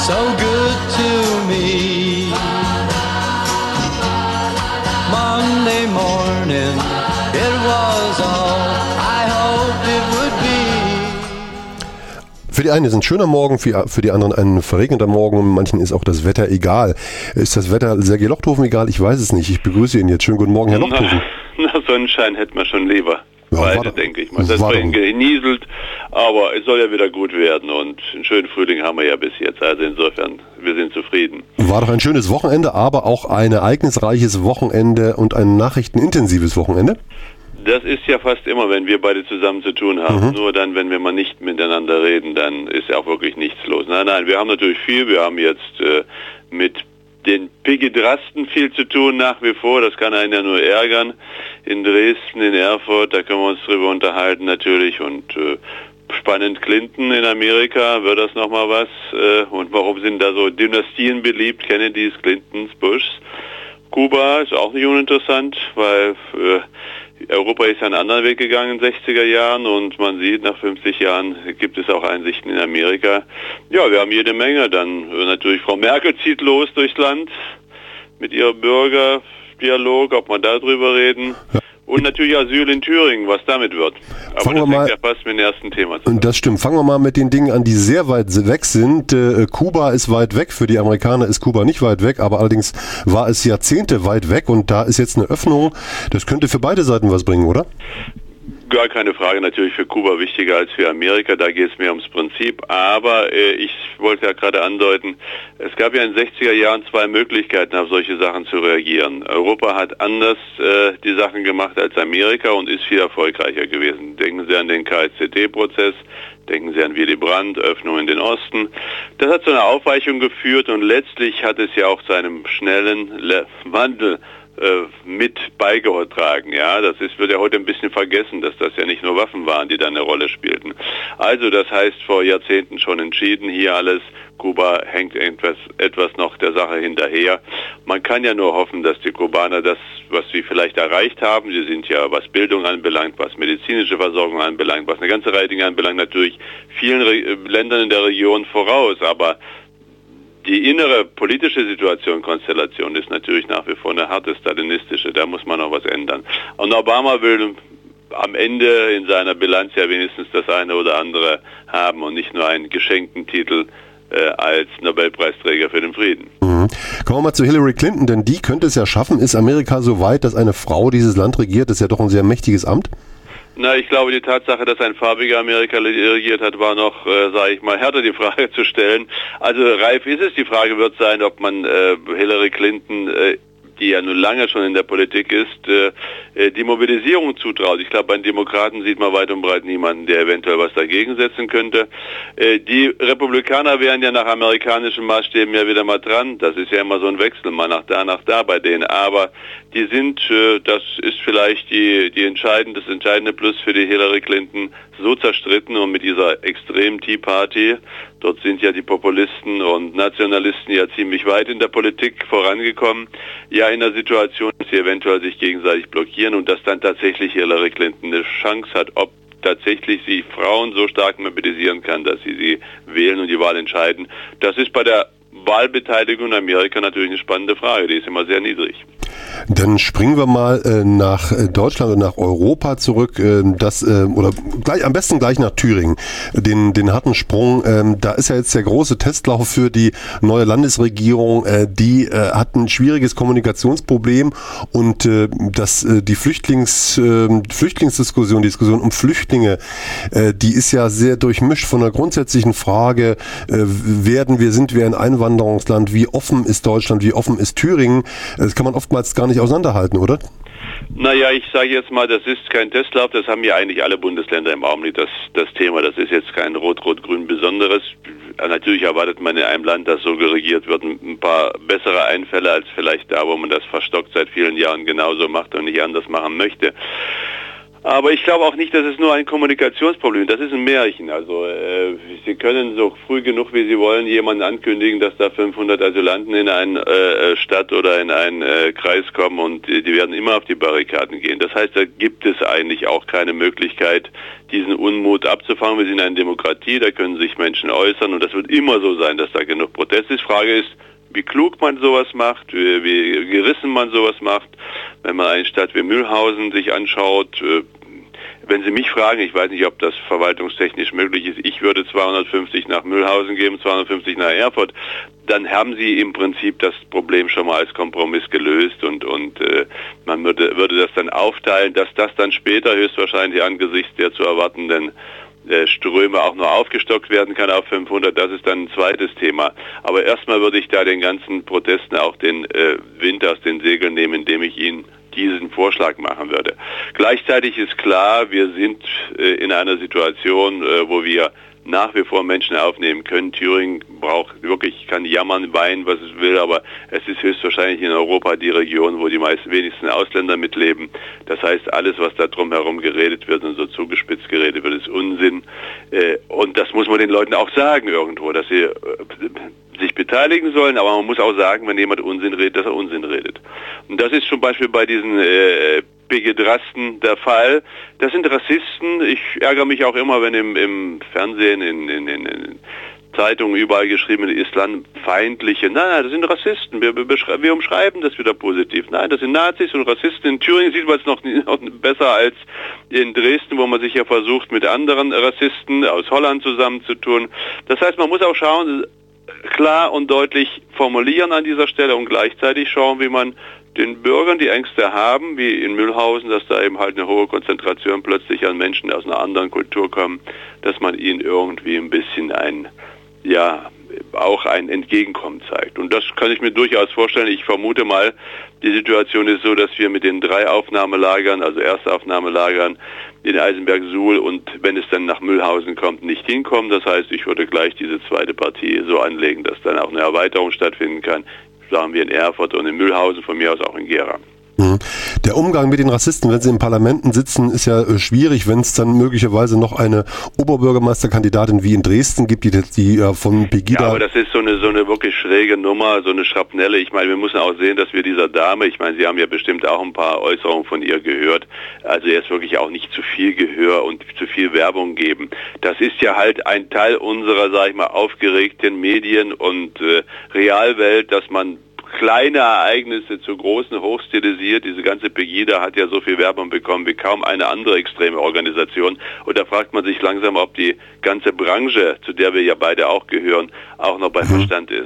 so good to me. Monday morning, it was all I hoped it would be. Für die einen ist ein schöner Morgen, für die anderen ein verregneter Morgen. Manchen ist auch das Wetter egal. Ist das Wetter Sergej Lochthofen egal? Ich weiß es nicht. Ich begrüße ihn jetzt. Schönen guten Morgen, Herr Lochthofen. Na, Sonnenschein hätten wir schon lieber. Ja, beide, denke ich mal. Das war genieselt, aber es soll ja wieder gut werden und einen schönen Frühling haben wir ja bis jetzt. Also insofern, wir sind zufrieden. War doch ein schönes Wochenende, aber auch ein ereignisreiches Wochenende und ein nachrichtenintensives Wochenende? Das ist ja fast immer, wenn wir beide zusammen zu tun haben. Nur dann, wenn wir mal nicht miteinander reden, dann ist ja auch wirklich nichts los. Nein, wir haben natürlich viel. Wir haben jetzt mit den Pigedrasten viel zu tun nach wie vor, das kann einen ja nur ärgern. In Dresden, in Erfurt, da können wir uns drüber unterhalten natürlich und spannend Clinton in Amerika, wird das nochmal was? Und warum sind da so Dynastien beliebt, Kennedys, Clintons, Bushs? Kuba ist auch nicht uninteressant, weil Europa ist ja einen anderen Weg gegangen in den 60er Jahren und man sieht, nach 50 Jahren gibt es auch Einsichten in Amerika. Ja, wir haben jede Menge. Dann natürlich Frau Merkel zieht los durchs Land mit ihrem Bürgerdialog, ob wir darüber reden. Ja. Und natürlich Asyl in Thüringen, was damit wird. Aber das hängt ja fast mit dem ersten Thema zusammen. Das stimmt. Fangen wir mal mit den Dingen an, die sehr weit weg sind. Kuba ist weit weg. Für die Amerikaner ist Kuba nicht weit weg, aber allerdings war es Jahrzehnte weit weg und da ist jetzt eine Öffnung. Das könnte für beide Seiten was bringen, oder? Gar keine Frage, natürlich für Kuba wichtiger als für Amerika, da geht es mehr ums Prinzip, aber ich wollte ja gerade andeuten, es gab ja in den 60er Jahren zwei Möglichkeiten, auf solche Sachen zu reagieren. Europa hat anders die Sachen gemacht als Amerika und ist viel erfolgreicher gewesen. Denken Sie an den KSZT-Prozess, denken Sie an Willy Brandt, Öffnung in den Osten. Das hat zu einer Aufweichung geführt und letztlich hat es ja auch zu einem schnellen Wandel mit beigetragen. Ja, wird ja heute ein bisschen vergessen, dass das ja nicht nur Waffen waren, die da eine Rolle spielten. Also das heißt vor Jahrzehnten schon entschieden, hier alles, Kuba hängt etwas noch der Sache hinterher. Man kann ja nur hoffen, dass die Kubaner das, was sie vielleicht erreicht haben, sie sind ja, was Bildung anbelangt, was medizinische Versorgung anbelangt, was eine ganze Reihe Dinge anbelangt, natürlich vielen Ländern in der Region voraus, aber die innere politische Situation, Konstellation ist natürlich nach wie vor eine harte stalinistische, da muss man noch was ändern. Und Obama will am Ende in seiner Bilanz ja wenigstens das eine oder andere haben und nicht nur einen geschenkten Titel als Nobelpreisträger für den Frieden. Kommen wir mal zu Hillary Clinton, denn die könnte es ja schaffen. Ist Amerika so weit, dass eine Frau dieses Land regiert? Das ist ja doch ein sehr mächtiges Amt. Na, ich glaube, die Tatsache, dass ein farbiger Amerika regiert hat, war noch, sage ich mal, härter die Frage zu stellen. Also reif ist es. Die Frage wird sein, ob man Hillary Clinton, die ja nun lange schon in der Politik ist, die Mobilisierung zutraut. Ich glaube, bei den Demokraten sieht man weit und breit niemanden, der eventuell was dagegen setzen könnte. Die Republikaner wären ja nach amerikanischen Maßstäben ja wieder mal dran. Das ist ja immer so ein Wechsel, mal nach da bei denen. Aber die sind, das ist vielleicht das entscheidende Plus für die Hillary Clinton, so zerstritten und mit dieser extremen Tea Party. Dort sind ja die Populisten und Nationalisten ja ziemlich weit in der Politik vorangekommen. Ja, in der Situation, dass sie eventuell sich gegenseitig blockieren und dass dann tatsächlich Hillary Clinton eine Chance hat, ob tatsächlich sie Frauen so stark mobilisieren kann, dass sie wählen und die Wahl entscheiden. Das ist bei der Wahlbeteiligung in Amerika natürlich eine spannende Frage, die ist immer sehr niedrig. Dann springen wir mal nach Deutschland und nach Europa zurück, am besten gleich nach Thüringen, den harten Sprung. Da ist ja jetzt der große Testlauf für die neue Landesregierung. Die hat ein schwieriges Kommunikationsproblem und die Flüchtlingsdiskussion, die Diskussion um Flüchtlinge, die ist ja sehr durchmischt von der grundsätzlichen Frage, sind wir ein Einwanderungsland, wie offen ist Deutschland, wie offen ist Thüringen? Das kann man oftmals gar nicht auseinanderhalten, oder? Naja, ich sage jetzt mal, das ist kein Testlauf, das haben ja eigentlich alle Bundesländer im Augenblick, das Thema. Das ist jetzt kein Rot-Rot-Grün Besonderes. Natürlich erwartet man in einem Land, das so geregiert wird, ein paar bessere Einfälle als vielleicht da, wo man das verstockt seit vielen Jahren genauso macht und nicht anders machen möchte. Aber ich glaube auch nicht, dass es nur ein Kommunikationsproblem ist. Das ist ein Märchen. Also Sie können so früh genug, wie Sie wollen, jemanden ankündigen, dass da 500 Asylanten in eine Stadt oder in einen Kreis kommen und die werden immer auf die Barrikaden gehen. Das heißt, da gibt es eigentlich auch keine Möglichkeit, diesen Unmut abzufangen. Wir sind eine Demokratie, da können sich Menschen äußern und das wird immer so sein, dass da genug Protest ist. Frage ist, wie klug man sowas macht, wie gerissen man sowas macht. Wenn man eine Stadt wie Mühlhausen sich anschaut, wenn Sie mich fragen, ich weiß nicht, ob das verwaltungstechnisch möglich ist, ich würde 250 nach Mühlhausen geben, 250 nach Erfurt, dann haben Sie im Prinzip das Problem schon mal als Kompromiss gelöst und man würde das dann aufteilen, dass das dann später höchstwahrscheinlich angesichts der zu erwartenden Ströme auch nur aufgestockt werden kann auf 500, das ist dann ein zweites Thema. Aber erstmal würde ich da den ganzen Protesten auch den Wind aus den Segeln nehmen, indem ich Ihnen diesen Vorschlag machen würde. Gleichzeitig ist klar, wir sind in einer Situation, wo wir nach wie vor Menschen aufnehmen können. Thüringen kann jammern, weinen, was es will, aber es ist höchstwahrscheinlich in Europa die Region, wo die wenigsten Ausländer mitleben. Das heißt, alles, was da drumherum geredet wird und so zugespitzt geredet wird, ist Unsinn. Und das muss man den Leuten auch sagen irgendwo, dass sie sich beteiligen sollen, aber man muss auch sagen, wenn jemand Unsinn redet, dass er Unsinn redet. Und das ist zum Beispiel bei diesen Begedrasten der Fall. Das sind Rassisten. Ich ärgere mich auch immer, wenn im Fernsehen, in Zeitungen überall geschrieben, islamfeindliche. Nein, das sind Rassisten. Wir umschreiben das wieder positiv. Nein, das sind Nazis und Rassisten. In Thüringen sieht man es noch besser als in Dresden, wo man sich ja versucht, mit anderen Rassisten aus Holland zusammenzutun. Das heißt, man muss auch schauen, klar und deutlich formulieren an dieser Stelle und gleichzeitig schauen, wie man den Bürgern, die Ängste haben, wie in Mühlhausen, dass da eben halt eine hohe Konzentration plötzlich an Menschen aus einer anderen Kultur kommen, dass man ihnen irgendwie ein bisschen auch ein Entgegenkommen zeigt. Und das kann ich mir durchaus vorstellen. Ich vermute mal, die Situation ist so, dass wir mit den 3 Aufnahmelagern, also Erstaufnahmelagern in Eisenberg-Suhl und wenn es dann nach Mühlhausen kommt, nicht hinkommen. Das heißt, ich würde gleich diese zweite Partie so anlegen, dass dann auch eine Erweiterung stattfinden kann. Sagen wir in Erfurt und in Mühlhausen, von mir aus auch in Gera. Der Umgang mit den Rassisten, wenn sie in Parlamenten sitzen, ist ja schwierig, wenn es dann möglicherweise noch eine Oberbürgermeisterkandidatin wie in Dresden gibt, die von Pegida... Ja, aber das ist so eine wirklich schräge Nummer, so eine Schrapnelle. Ich meine, wir müssen auch sehen, dass wir dieser Dame, ich meine, Sie haben ja bestimmt auch ein paar Äußerungen von ihr gehört, also jetzt wirklich auch nicht zu viel Gehör und zu viel Werbung geben. Das ist ja halt ein Teil unserer, sag ich mal, aufgeregten Medien- und Realwelt, dass man kleine Ereignisse zu großen hochstilisiert. Diese ganze Pegida hat ja so viel Werbung bekommen wie kaum eine andere extreme Organisation. Und da fragt man sich langsam, ob die ganze Branche, zu der wir ja beide auch gehören, auch noch bei Verstand ist.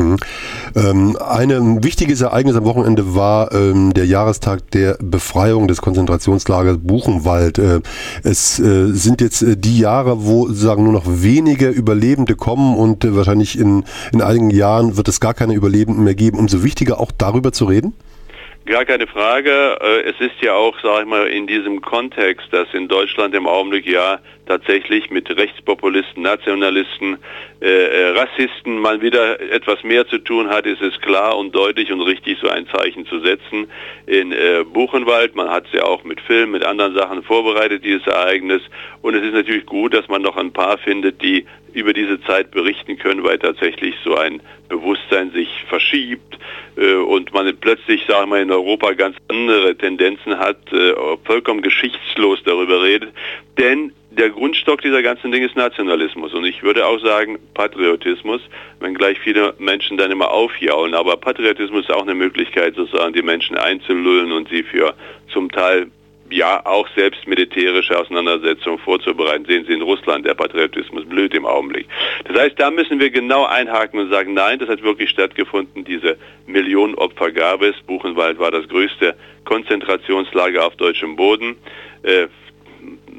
Ein wichtiges Ereignis am Wochenende war der Jahrestag der Befreiung des Konzentrationslagers Buchenwald. Es sind jetzt die Jahre, wo sozusagen nur noch wenige Überlebende kommen und wahrscheinlich in einigen Jahren wird es gar keine Überlebenden mehr geben. Umso wichtiger auch darüber zu reden? Gar keine Frage. Es ist ja auch, sag ich mal, in diesem Kontext, dass in Deutschland im Augenblick ja tatsächlich mit Rechtspopulisten, Nationalisten, Rassisten mal wieder etwas mehr zu tun hat, ist es klar und deutlich und richtig, so ein Zeichen zu setzen. In Buchenwald, man hat es ja auch mit Film, mit anderen Sachen vorbereitet, dieses Ereignis. Und es ist natürlich gut, dass man noch ein paar findet, die über diese Zeit berichten können, weil tatsächlich so ein Bewusstsein sich verschiebt und man plötzlich, sagen wir, in Europa ganz andere Tendenzen hat, vollkommen geschichtslos darüber redet. Denn der Grundstock dieser ganzen Dinge ist Nationalismus und ich würde auch sagen Patriotismus, wenngleich viele Menschen dann immer aufjaulen. Aber Patriotismus ist auch eine Möglichkeit, sozusagen die Menschen einzulullen und sie für zum Teil ja auch selbst militärische Auseinandersetzungen vorzubereiten. Sehen Sie in Russland, der Patriotismus blüht im Augenblick. Das heißt, da müssen wir genau einhaken und sagen, nein, das hat wirklich stattgefunden. Diese Millionen Opfer gab es. Buchenwald war das größte Konzentrationslager auf deutschem Boden.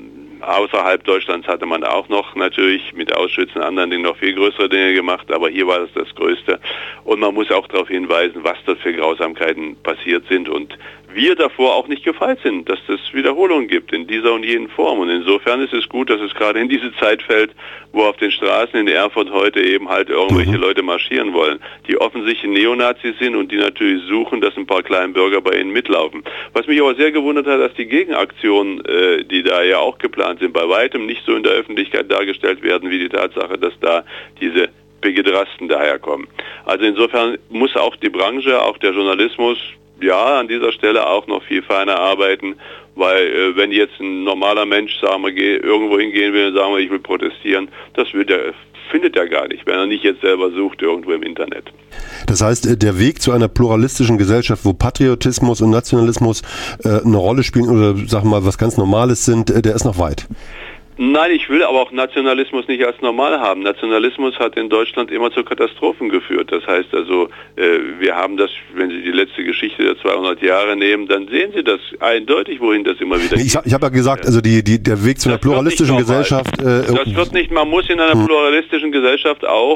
Außerhalb Deutschlands hatte man auch noch natürlich mit Auschwitz und anderen Dingen noch viel größere Dinge gemacht, aber hier war das Größte. Und man muss auch darauf hinweisen, was dort für Grausamkeiten passiert sind und wir davor auch nicht gefeit sind, dass es Wiederholungen gibt in dieser und jenen Form. Und insofern ist es gut, dass es gerade in diese Zeit fällt, wo auf den Straßen in Erfurt heute eben halt irgendwelche Leute marschieren wollen, die offensichtlich Neonazis sind und die natürlich suchen, dass ein paar kleine Bürger bei ihnen mitlaufen. Was mich aber sehr gewundert hat, dass die Gegenaktionen, die da ja auch geplant sind, bei weitem nicht so in der Öffentlichkeit dargestellt werden, wie die Tatsache, dass da diese Begederasten daherkommen. Also insofern muss auch die Branche, auch der Journalismus, ja, an dieser Stelle auch noch viel feiner arbeiten, weil wenn jetzt ein normaler Mensch, sagen wir, irgendwo hingehen will und sagen wir, ich will protestieren, das findet er gar nicht, wenn er nicht jetzt selber sucht irgendwo im Internet. Das heißt, der Weg zu einer pluralistischen Gesellschaft, wo Patriotismus und Nationalismus eine Rolle spielen oder sagen wir mal was ganz Normales sind, der ist noch weit. Nein, ich will aber auch Nationalismus nicht als normal haben. Nationalismus hat in Deutschland immer zu Katastrophen geführt. Das heißt also, wir haben das, wenn Sie die letzte Geschichte der 200 Jahre nehmen, dann sehen Sie das eindeutig, wohin das immer wieder geht. Ich habe ja gesagt, also der Weg zu einer pluralistischen Gesellschaft... das wird nicht, man muss in einer pluralistischen Gesellschaft auch...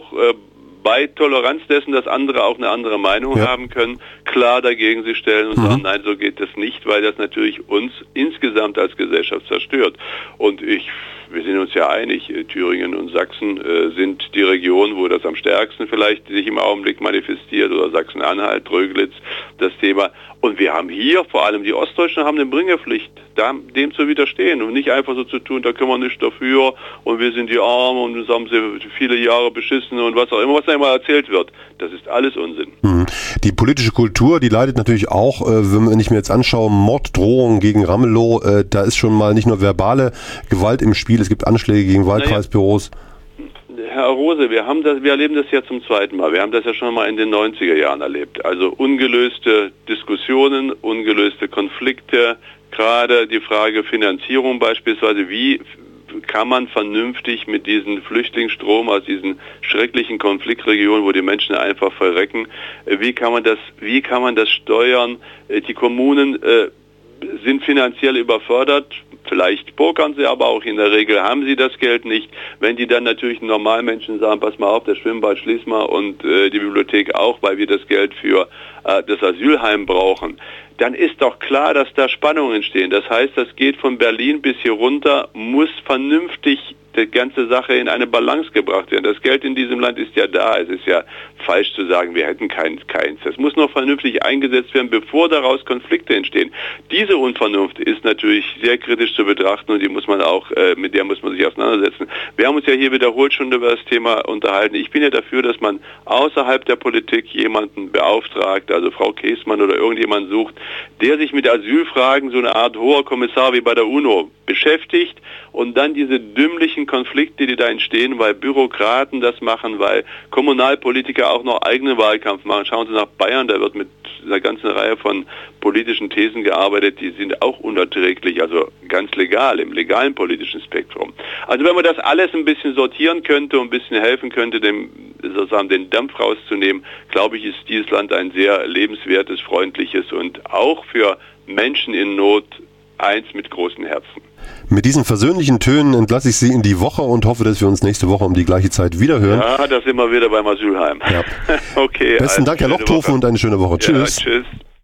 bei Toleranz dessen, dass andere auch eine andere Meinung haben können, klar dagegen sich stellen und sagen, nein, so geht das nicht, weil das natürlich uns insgesamt als Gesellschaft zerstört. Und wir sind uns ja einig, Thüringen und Sachsen sind die Regionen, wo das am stärksten vielleicht sich im Augenblick manifestiert, oder Sachsen-Anhalt, Tröglitz, das Thema. Und wir haben hier, vor allem die Ostdeutschen, haben eine Bringepflicht, dem zu widerstehen und nicht einfach so zu tun, da können wir nicht dafür und wir sind die Armen und das haben sie viele Jahre beschissen und was auch immer, was da immer erzählt wird. Das ist alles Unsinn. Die politische Kultur, die leidet natürlich auch, wenn ich mir jetzt anschaue, Morddrohungen gegen Ramelow, da ist schon mal nicht nur verbale Gewalt im Spiel, es gibt Anschläge gegen Wahlkreisbüros. Herr Rose, wir erleben das ja zum zweiten Mal. Wir haben das ja schon mal in den 90er Jahren erlebt. Also ungelöste Diskussionen, ungelöste Konflikte, gerade die Frage Finanzierung beispielsweise. Wie kann man vernünftig mit diesem Flüchtlingsstrom aus diesen schrecklichen Konfliktregionen, wo die Menschen einfach verrecken, wie kann man das steuern? Die Kommunen sind finanziell überfordert. Vielleicht pokern sie, aber auch in der Regel haben sie das Geld nicht. Wenn die dann natürlich Normalmenschen sagen, pass mal auf, das Schwimmbad schließ mal und die Bibliothek auch, weil wir das Geld für das Asylheim brauchen, dann ist doch klar, dass da Spannungen entstehen. Das heißt, das geht von Berlin bis hier runter, muss vernünftig die ganze Sache in eine Balance gebracht werden. Das Geld in diesem Land ist ja da. Es ist ja falsch zu sagen, wir hätten keins. Das muss noch vernünftig eingesetzt werden, bevor daraus Konflikte entstehen. Diese Unvernunft ist natürlich sehr kritisch zu betrachten und mit der muss man sich auseinandersetzen. Wir haben uns ja hier wiederholt schon über das Thema unterhalten. Ich bin ja dafür, dass man außerhalb der Politik jemanden beauftragt, also Frau Käßmann oder irgendjemand sucht, der sich mit Asylfragen, so eine Art hoher Kommissar wie bei der UNO, beschäftigt und dann diese dümmlichen Konflikte, die da entstehen, weil Bürokraten das machen, weil Kommunalpolitiker auch noch eigenen Wahlkampf machen. Schauen Sie nach Bayern, da wird mit einer ganzen Reihe von politischen Thesen gearbeitet, die sind auch unerträglich, also ganz legal, im legalen politischen Spektrum. Also wenn man das alles ein bisschen sortieren könnte und ein bisschen helfen könnte, den Dampf rauszunehmen, glaube ich, ist dieses Land ein sehr lebenswertes, freundliches und auch für Menschen in Not eins mit großen Herzen. Mit diesen versöhnlichen Tönen entlasse ich Sie in die Woche und hoffe, dass wir uns nächste Woche um die gleiche Zeit wiederhören. Ja, da sind wir wieder beim Asylheim. Ja. Okay. Besten Dank, Herr Lochthofen, und eine schöne Woche. Tschüss. Ja, tschüss.